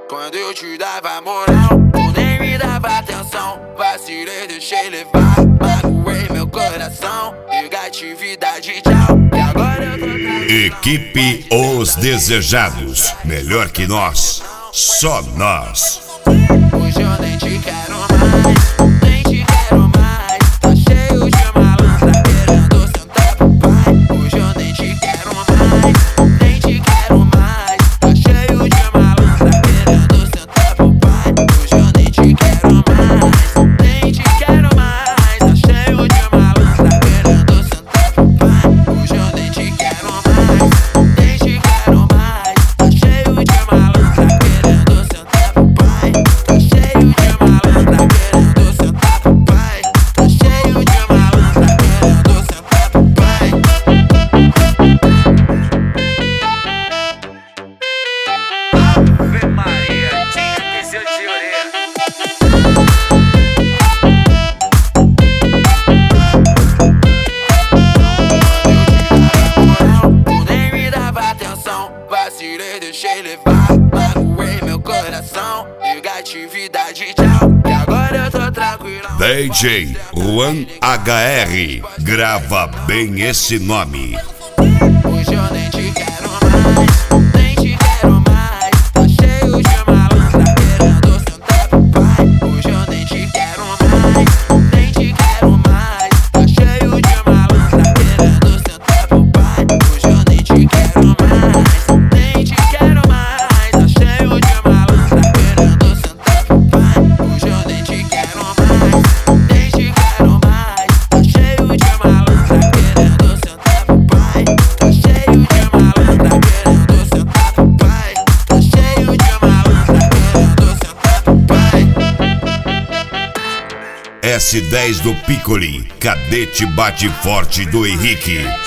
Quando eu te dava moral, tu nem me dava atenção. Vacilei, deixei levar, magoei meu coração. Negatividade, tchau. E agora eu tô... Equipe Os Desejados. Melhor que nós, só nós. Hoje eu nem te quero mais, nem te quero mais. Tá cheio de malandra querendo sentar pro pai. Hoje eu nem te quero mais, nem te quero mais. Tá cheio de malandra querendo sentar pro pai. Hoje eu nem te quero mais, nem te quero mais. Tá cheio de malandra querendo sentar pro pai. Hoje eu nem te quero mais, nem te quero mais. Tá cheio de malandra querendo sentar pro pai. Tá cheio de malandra querendo sentar pro pai. Tá cheio de malandra querendo sentar pro pai. Ave Maria, tinha que ser de orelha. Tu nem me dava atenção, vacilei, deixei levar, magoei meu coração. Negatividade, tchau. E agora eu tô tranquilão. DJ Juan HR. Grava bem esse nome. Hoje eu nem te quero mais, nem te quero mais. Tá cheio de malandra querendo sentar pro pai. Hoje eu nem te quero mais, nem te quero mais. Tá cheio de malandra querendo sentar pro pai. Hoje eu nem te quero mais, nem te quero mais. Tá cheio de malandra querendo sentar pro pai. Hoje eu nem te quero mais, nem te quero mais. Tá cheio de malandra querendo sentar pro pai. Tá cheio de malandra querendo sentar pro pai. Tá cheio de malandra querendo sentar pro pai. S10 do Piccoli. Cadete bate forte do Henrique.